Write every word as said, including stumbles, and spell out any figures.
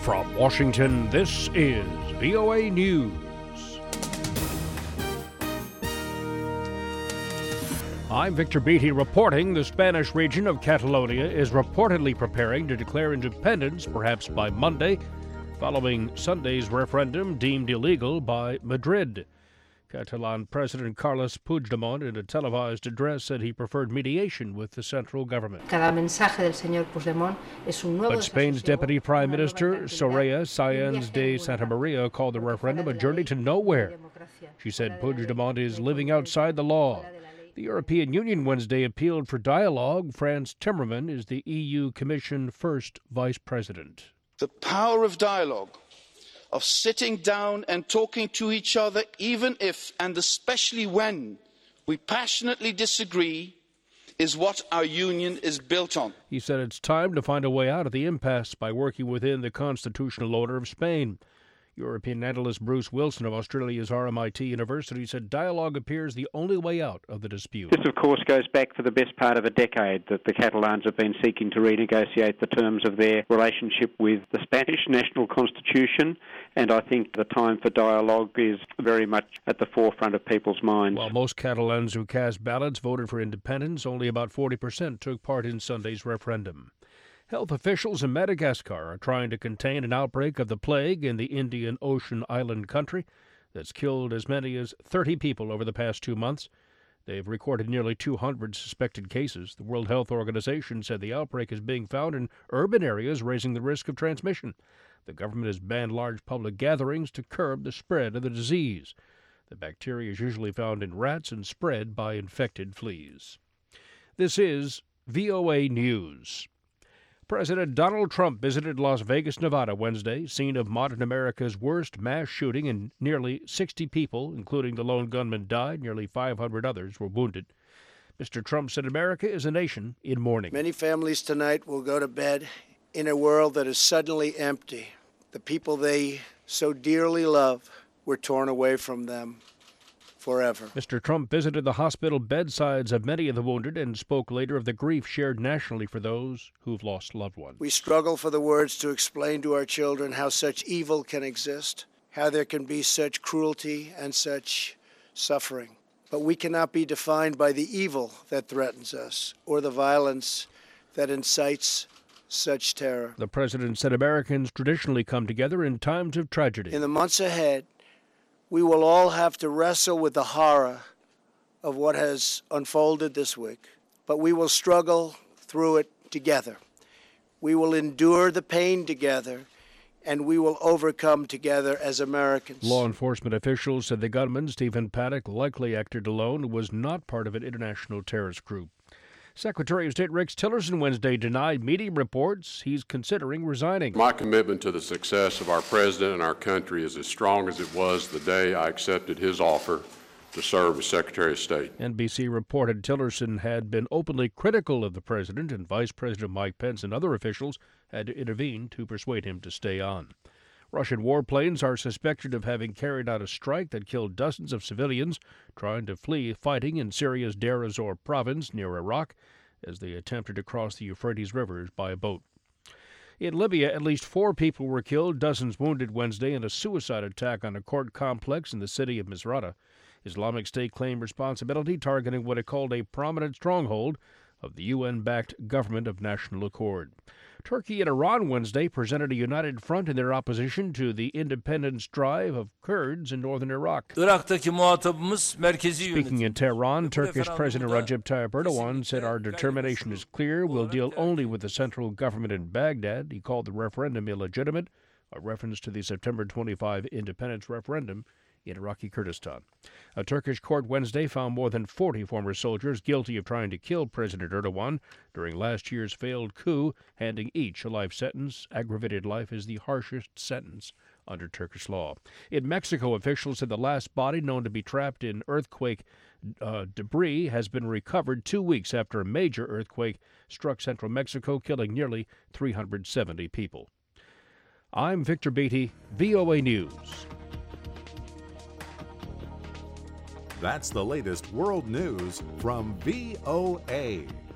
From Washington, this is V O A News. I'm Victor Beatty reporting the Spanish region of Catalonia is reportedly preparing to declare independence, perhaps by Monday, following Sunday's referendum deemed illegal by Madrid. Catalan President Carles Puigdemont, in a televised address, said he preferred mediation with the central government. Cada mensaje del señor Puigdemont es un nuevo But Spain's Deputy Prime Minister, Soraya Sáenz de Santamaría, called the referendum a journey to nowhere. She said Puigdemont is living outside the law. The European Union Wednesday appealed for dialogue. Frans Timmermans is the E U Commission first vice president. The power of dialogue, of sitting down and talking to each other, even if and especially when we passionately disagree, is what our union is built on. He said it's time to find a way out of the impasse by working within the constitutional order of Spain. European analyst Bruce Wilson of Australia's R M I T University said dialogue appears the only way out of the dispute. This, of course, goes back for the best part of a decade that the Catalans have been seeking to renegotiate the terms of their relationship with the Spanish national constitution, and I think the time for dialogue is very much at the forefront of people's minds. While most Catalans who cast ballots voted for independence, only about forty percent took part in Sunday's referendum. Health officials in Madagascar are trying to contain an outbreak of the plague in the Indian Ocean island country that's killed as many as thirty people over the past two months. They've recorded nearly two hundred suspected cases. The World Health Organization said the outbreak is being found in urban areas, raising the risk of transmission. The government has banned large public gatherings to curb the spread of the disease. The bacteria is usually found in rats and spread by infected fleas. This is V O A News. President Donald Trump visited Las Vegas, Nevada Wednesday, scene of modern America's worst mass shooting, and nearly sixty people, including the lone gunman, died. Nearly five hundred others were wounded. Mister Trump said America is a nation in mourning. Many families tonight will go to bed in a world that is suddenly empty. The people they so dearly love were torn away from them forever. Mister Trump visited the hospital bedsides of many of the wounded and spoke later of the grief shared nationally for those who've lost loved ones. We struggle for the words to explain to our children how such evil can exist, how there can be such cruelty and such suffering. But we cannot be defined by the evil that threatens us or the violence that incites such terror. The president said Americans traditionally come together in times of tragedy. In the months ahead, we will all have to wrestle with the horror of what has unfolded this week, but we will struggle through it together. We will endure the pain together, and we will overcome together as Americans. Law enforcement officials said the gunman, Stephen Paddock, likely acted alone and was not part of an international terrorist group. Secretary of State Rex Tillerson Wednesday denied media reports he's considering resigning. My commitment to the success of our president and our country is as strong as it was the day I accepted his offer to serve as Secretary of State. N B C reported Tillerson had been openly critical of the president, and Vice President Mike Pence and other officials had to intervene to persuade him to stay on. Russian warplanes are suspected of having carried out a strike that killed dozens of civilians trying to flee fighting in Syria's Deir ez-Zor province near Iraq as they attempted to cross the Euphrates River by boat. In Libya, at least four people were killed, dozens wounded Wednesday in a suicide attack on a court complex in the city of Misrata. Islamic State claimed responsibility, targeting what it called a prominent stronghold of the U N-backed Government of National Accord. Turkey and Iran Wednesday presented a united front in their opposition to the independence drive of Kurds in northern Iraq. Speaking in Tehran, Turkish President Recep Tayyip Erdogan said our determination is clear. We'll deal only with the central government in Baghdad. He called the referendum illegitimate, a reference to the September twenty-fifth independence referendum in Iraqi Kurdistan. A Turkish court Wednesday found more than forty former soldiers guilty of trying to kill President Erdogan during last year's failed coup, handing each a life sentence. Aggravated life is the harshest sentence under Turkish law. In Mexico, officials said the last body known to be trapped in earthquake uh, debris has been recovered two weeks after a major earthquake struck central Mexico, killing nearly three hundred seventy people. I'm Victor Beatty, V O A News. That's the latest world news from V O A.